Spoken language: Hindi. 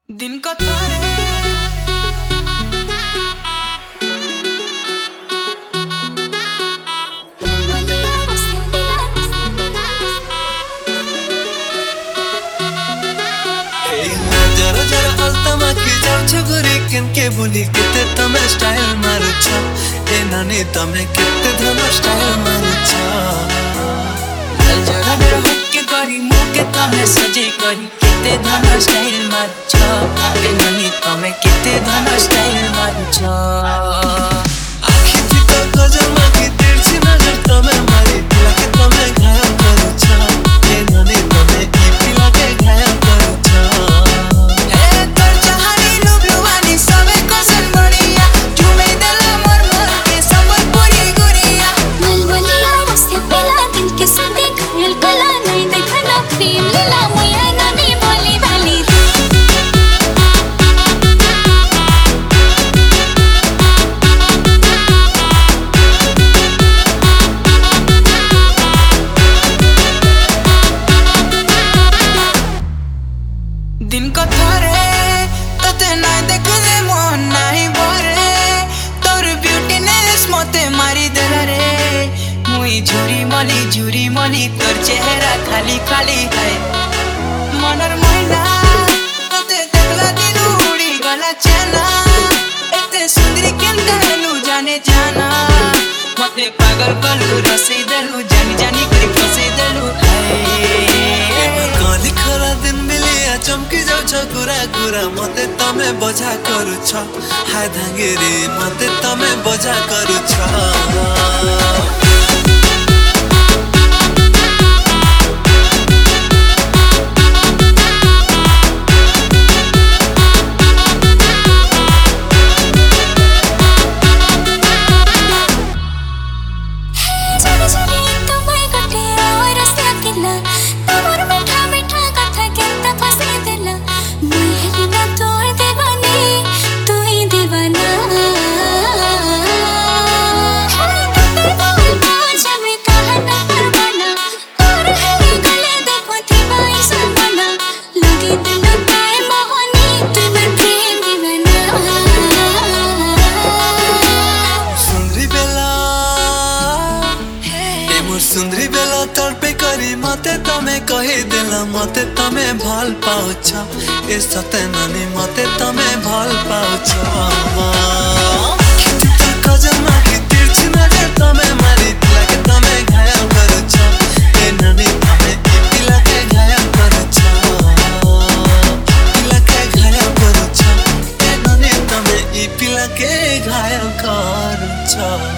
दिन का तारे जरा जरा अल्तमा की जाउछ गोरी केनके बोली केते तमे स्टाइल मारुछ ए नानी तमे केते धन स्टाइल मारुछ जरा जरा हटके करी मुके तमे सजे करी केते धन स्टाइल मारुछ ए नानी तमे केते धन स्टाइल मारुछ आखी फिका गजर माकी तिरछी नजर तमे मारी लाके तमे घायल करुछ ए नानी तमे ई पिला के घायल करुछ दिन का थारे तते नाय देखले मन नाही भरे तोर ब्यूटीनेस मते मारी देला रे मुई झुरी मली तोर चेहरा खाली खाली है मनर मैना तते देखला दिन उड़ी गला चेना एते सुंदरी केनता हेलु जाने जाना मते पागल कलु रसे देलु जानी जानी करी फसे देलु काली खरा दिन मिलिया चमकी जाउछ कुरा कुरा मते तमे बजा करुछ हाय धांगेरे मते तमे बजा करुछ सुंदरी बेला तड़पे करी मते तमे कही देला मते तमे भल पाउछ ए सते नानी मते तमे भल पाउछ कजर माकी तिरछी नजर तमे मारी लागे तमे घायल करुछ ए नानी तमे ई पिला के घायल करुछ पिला के घायल करुछ ए नानी तमे ई पिला के घायल करुछ।